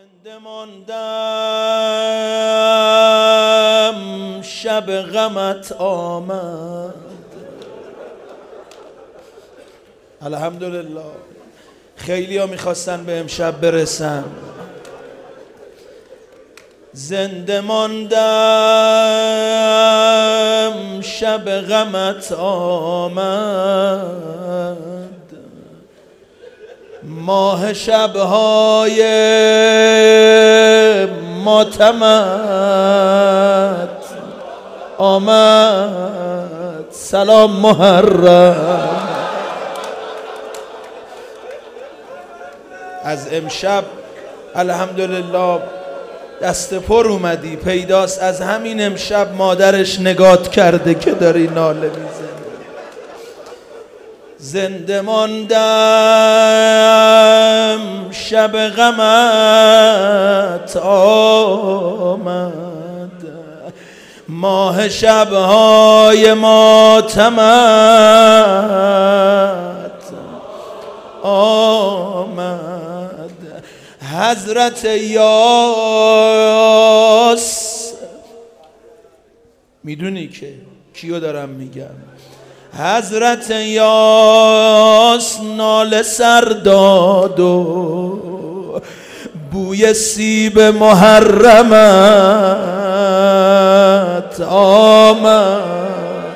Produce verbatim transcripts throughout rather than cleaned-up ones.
زنده ماندم شب غمت آمد. الحمدلله. خیلی ها میخواستن به امشب برسن. زنده ماندم شب غمت آمد، ماه شبهای ماتمت آمد. سلام محرم. از امشب الحمدلله دست پر اومدی. پیداست از همین امشب مادرش نگات کرده که داری ناله میزنی. زنده ماندم شب غمت آمد، ماه شبهای ماتمت آمد. حضرت یاس، میدونی که کیو دارم میگم؟ حضرت یاس ناله سر داد و بوی سیب محرمت آمد.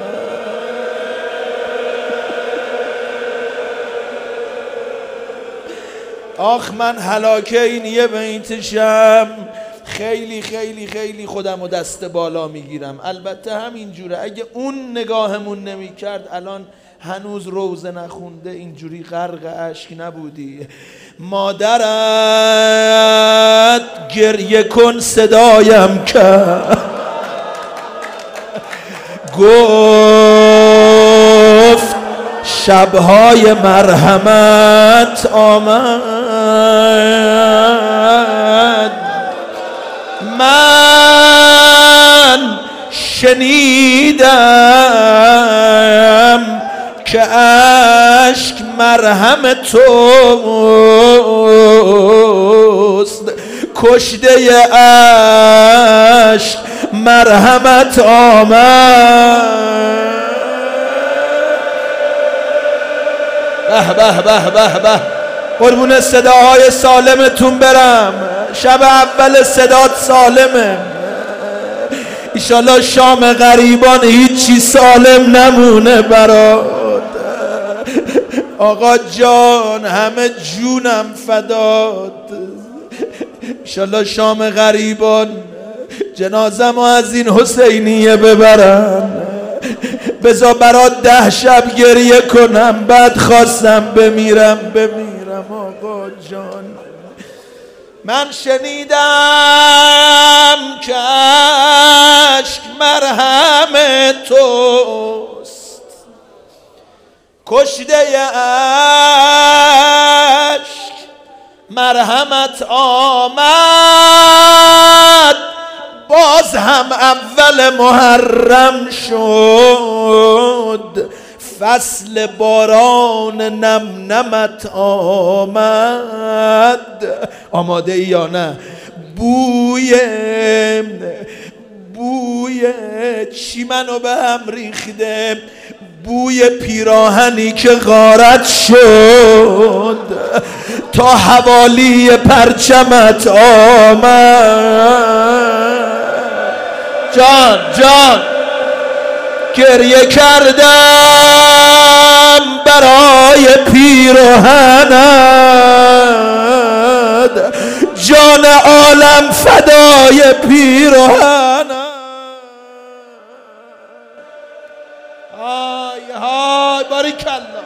آخ من هلاکه این یه بیتشم خیلی خیلی خیلی خودم و دست بالا میگیرم. البته همین جوره. اگه اون نگاهمون نمی کرد الان هنوز روزه نخونده اینجوری غرق اشک نبودی. مادرت گریه کن صدایم کرد، گفت شبهای مرحمت آمد. من شنیدم که اشک مرهم توست، کشته اشک مرحمت آمد. به به به به به. قربون صداهای سالمتون برم. شب اول صدات سالمه. ایشالله شام غریبان هیچی سالم نمونه برات. آقا جان همه جونم فدات. ایشالله شام غریبان جنازم از این حسینیه ببرن. بذار برات ده شب گریه کنم، بعد خواستم بمیرم بمیرم. آقا جان من شنیدم که اشک مرهم توست، کشته اشک مرحمت آمد. باز هم اول محرم شد، فصل باران نم نمت آمد. آماده ای یا نه؟ بوی بوی چی منو به هم ریخته؟ بوی پیراهنی که غارت شد تا حوالی پرچمت آمد. جان جان گریه کردم برای پیراهنت، جان عالم فدای پیراهنت. های های باریکالله.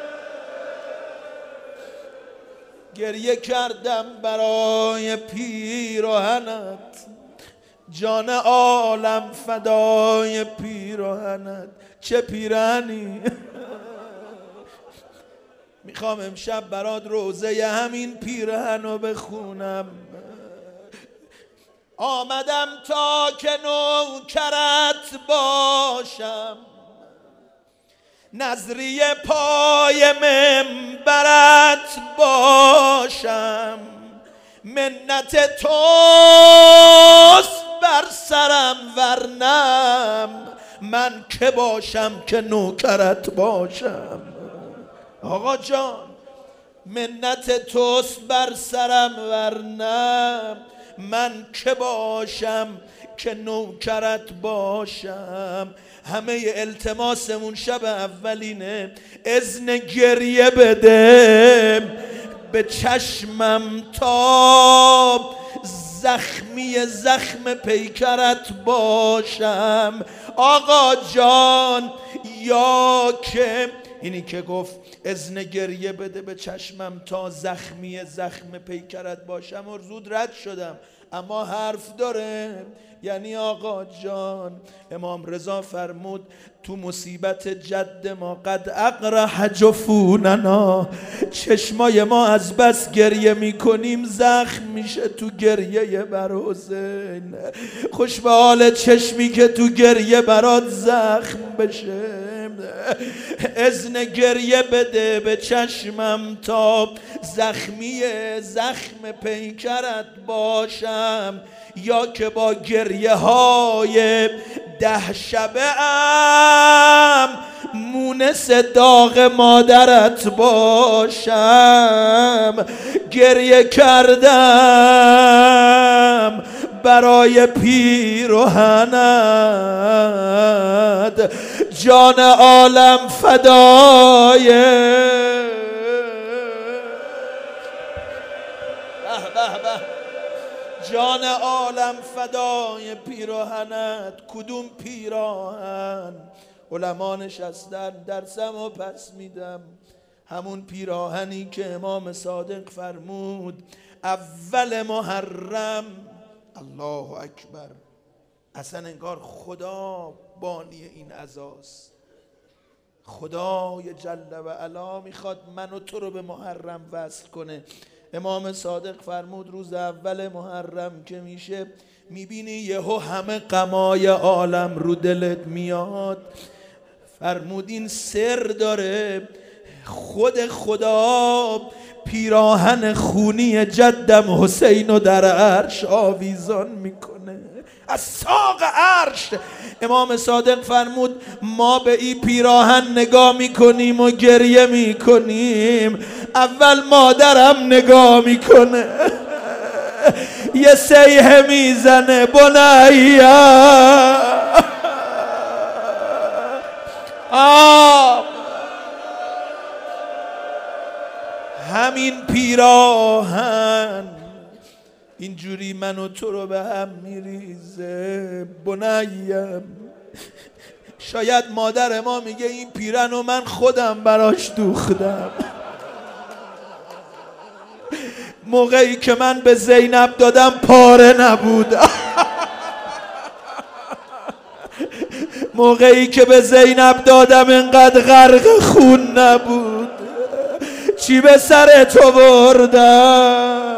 گریه کردم برای پیراهنت، جان عالم فدای پیراهنت. چه پیراهنی؟ میخوام امشب برات روزه همین پیراهنو بخونم. آمدم تا که نوکرت باشم، نظری پای منبرت باشم، منت توست بر سرم، ورنم من که باشم که نوکرت باشم. آقا جان منت توست بر سرم، ورنم من که باشم که نوکرت باشم. همه التماسمون شب اولینه، اذن گریه بده به چشمم تا زخمی زخم پیکرت باشم. آقا جان یا که اینی که گفت اذن گریه بده به چشمم تا زخمی زخم پیکرت باشم و زود رد شدم، اما حرف داره. یعنی آقا جان امام رضا فرمود تو مصیبت جد ما قد اقرح جفوننا، چشمای ما از بس گریه میکنیم زخم میشه تو گریه بر حسین. خوش به حال چشمی که تو گریه برات زخم بشه. اذن گریه بده به چشمم تا زخمی زخم پیکرت باشم، یا که با گریه های ده شبه ام مونس داغ مادرت باشم. گریه کردم برای پیرهنت، جان عالم فدای جان عالم فدای پیراهنت. کدوم پیراهن؟ علما نشستن درسم و پس میدم. همون پیراهنی که امام صادق فرمود اول محرم. الله اکبر. اصلا انگار خدا بانی این عزاست. خدای جل و علا میخواد من و تو رو به محرم وصل کنه. امام صادق فرمود روز اول محرم که میشه میبینی یهو همه غمای عالم رو دلت میاد. فرمود این سر داره، خود خدا پیراهن خونی جدم حسین رو در عرش آویزان میکنه، از ساق عرش. امام صادق فرمود ما به این پیراهن نگاه میکنیم و گریه میکنیم، اول مادرم نگاه میکنه یه سیه میزنه بنیا. آه همین پیراهن اینجوری من و تو رو به هم میریزه بنیم. شاید مادر ما میگه این پیرن رو من خودم براش دوختم. موقعی که من به زینب دادم پاره نبود. موقعی که به زینب دادم انقدر غرق خون نبود. چی به سر تو بردم؟